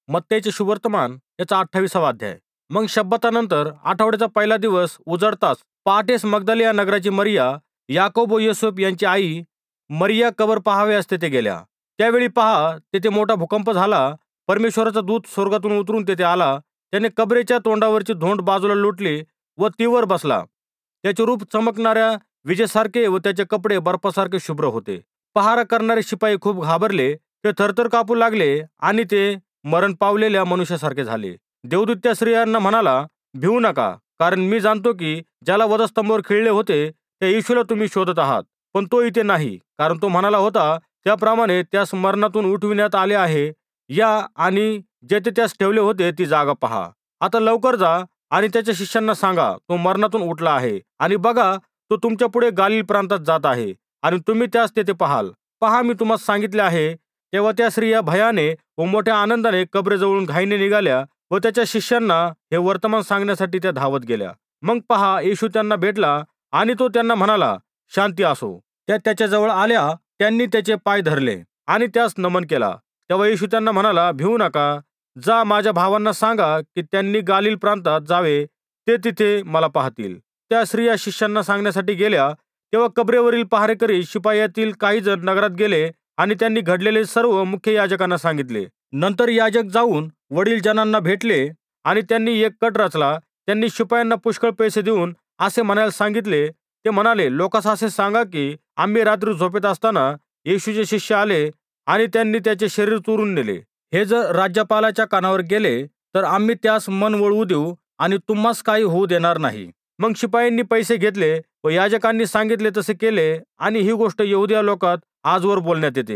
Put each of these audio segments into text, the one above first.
मत्तेचे शुभवर्तमान याचा 28वा अध्याय. मग शब्बातानंतर आठवड्याचा पहिला दिवस उजळताच पहाटेस मगदल नगराची मरिया, याकोब व योसेफ यांची आई मरिया कबर पाहाव्यास तेथे गेल्या. त्यावेळी पहा, तेथे मोठा भूकंप झाला. परमेश्वराचा दूत स्वर्गातून उतरून तेथे आला. त्याने कबरेच्या तोंडावरची धोंड बाजूला लोटली व तीवर बसला. त्याचे रूप चमकणाऱ्या विजेसारखे व त्याचे कपडे बर्फासारखे शुभ्र होते. पहारा करणारे शिपाई खूप घाबरले. ते थरथर कापू लागले आणि ते मरण पावलेल्या मनुष्यासारखे झाले. देवदूत त्या स्त्रियांना म्हणाला, भिवू नका, कारण मी जाणतो की ज्याला वधस्तंभावर खिळले होते त्या येशूला तुम्ही शोधत आहात. पण तो इथे नाही, कारण तो म्हणाला होता त्याप्रमाणे त्यास मरणातून उठविण्यात आले आहे. या आणि जेथे त्यास ठेवले होते ती जागा पहा. आता लवकर जा आणि त्याच्या शिष्यांना सांगा, तो मरणातून उठला आहे आणि बघा, तो तुमच्या पुढे गालिल प्रांतात जात आहे आणि तुम्ही त्यास तेथे पाहाल. पहा, मी तुम्हाला सांगितले आहे. तेव्हा त्या स्त्रिया भयाने व मोठ्या आनंदाने कबरेजवळून घाईने निघाल्या व त्याच्या शिष्यांना हे वर्तमान सांगण्यासाठी त्या धावत गेल्या. मग पहा, येशू त्यांना भेटला आणि तो त्यांना म्हणाला, शांती असो. त्या त्याच्याजवळ आल्या. त्यांनी त्याचे पाय धरले आणि त्यास नमन केला. तेव्हा येशू त्यांना म्हणाला, भिवू नका. जा, माझ्या भावांना सांगा की त्यांनी गालिल प्रांतात जावे, ते तिथे मला पाहतील. त्या स्त्रिया शिष्यांना सांगण्यासाठी गेल्या. तेव्हा कबरेवरील पहारेकरी शिपायातील काही जण नगरात गेले आणि त्यांनी घडलेले सर्व मुख्य याजकांना सांगितले. नंतर याजक जाऊन वडील जनांना भेटले आणि त्यांनी एक कट रचला. त्यांनी शिपायांना पुष्कळ पैसे देऊन असे म्हणायला सांगितले. ते म्हणाले, लोकांस असे सांगा की आम्ही रात्री झोपेत असताना येशूचे शिष्य आले आणि त्यांनी त्याचे शरीर चोरून नेले. हे जर राज्यपालाच्या कानावर गेले तर आम्ही त्यास मन वळवू देऊ आणि तुम्हास काही होऊ देणार नाही. मग शिपायांनी पैसे घेतले व याजकांनी सांगितले तसे केले आणि ही गोष्ट यहुदिया लोकात आजवर बोलण्यात येते.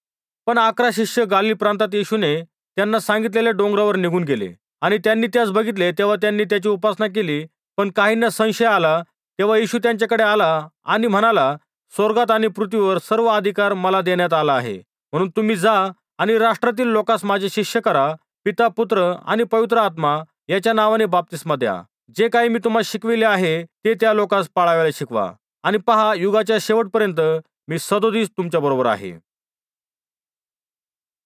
पण 11 शिष्य गालिल प्रांतात येशूने त्यांना सांगितलेल्या डोंगरावर निघून गेले आणि त्यांनी त्यास बघितले. तेव्हा त्यांनी त्याची उपासना केली. पण काहींना संशय आला. तेव्हा येशू त्यांच्याकडे आला आणि म्हणाला, स्वर्गात आणि पृथ्वीवर सर्व अधिकार मला देण्यात आला आहे. म्हणून तुम्ही जा आणि राष्ट्रातील लोकांस माझे शिष्य करा. पिता, पुत्र आणि पवित्र आत्मा याच्या नावाने बाप्तिस्मा द्या. जे काही मी तुम्हाला शिकविले आहे ते त्या लोकांस पाळायला शिकवा. आणि पहा, युगाच्या शेवटपर्यंत मी सदोदिस तुमच्या बरोबर आहे.